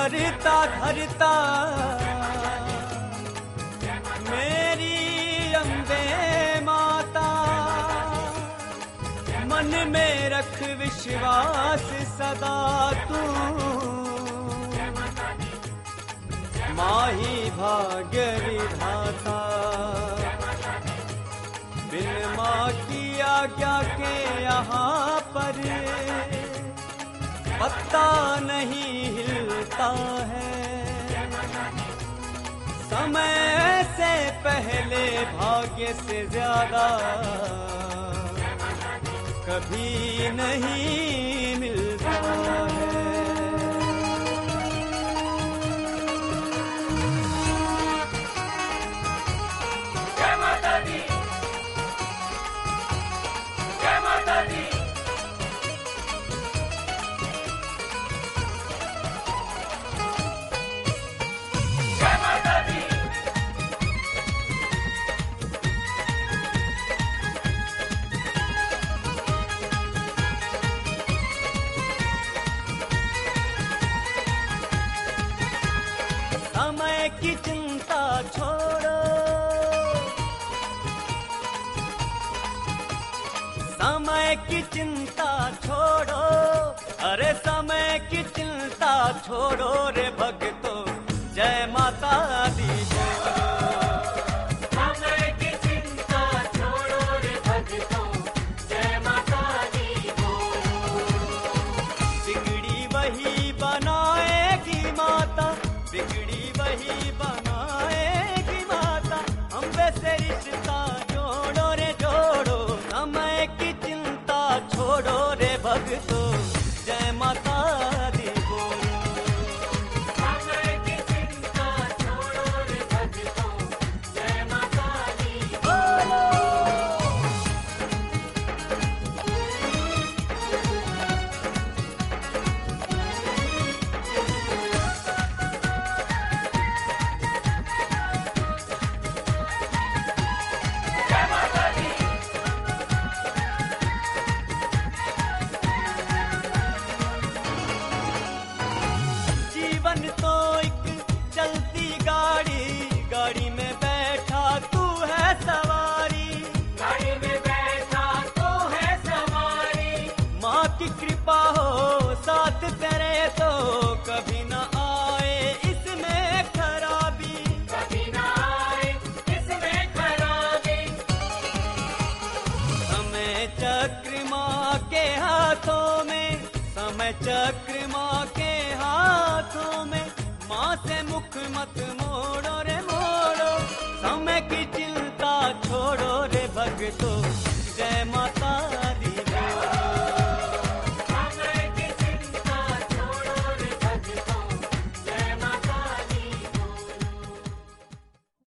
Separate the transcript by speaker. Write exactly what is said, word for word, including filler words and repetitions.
Speaker 1: धरता धरता मेरी अम्बे माता, मन में रख विश्वास सदा तू, माही भाग्य विधाता। बिन माँ की आज्ञा के यहाँ पर पत्ता नहीं हिलता है, समय से पहले भाग्य से ज्यादा कभी नहीं मिलता है।
Speaker 2: जय माता दी, जय माता दी।
Speaker 1: समय की चिंता छोड़ो, समय की चिंता छोड़ो, अरे समय की चिंता छोड़ो रे भक्तो, जय माता दी बोलो।
Speaker 2: समय की चिंता छोड़ो रे भक्तो, जय माता दी बोलो।
Speaker 1: बिगड़ी वही बनाएगी माता, बिगड़ी वही बनाएगी माता, अम्बे से रिश्ता जोड़ो रे जोड़ो। समय की चिंता छोड़ो रे भक्तो, जय माता दी बोलो।
Speaker 2: समय की चिंता छोड़ो रे भक्तो, जय माता दी
Speaker 1: बोलो। जीवन तो एक चलती गाड़ी, गाड़ी में बैठा तू है सवारी,
Speaker 2: गाड़ी में बैठा तो है सवारी।
Speaker 1: माँ की कृपा हो साथ तेरे तो कभी न आए इसमें खराबी,
Speaker 2: कभी ना आए इसमें खराबी।
Speaker 1: समय चक्र माँ के हाथों में, समय चक्र माँ के हाथों में, माँ से मुख मत मोड़ो रे मोड़ो। समय की चिंता छोड़ो रे भक्तो, जय माता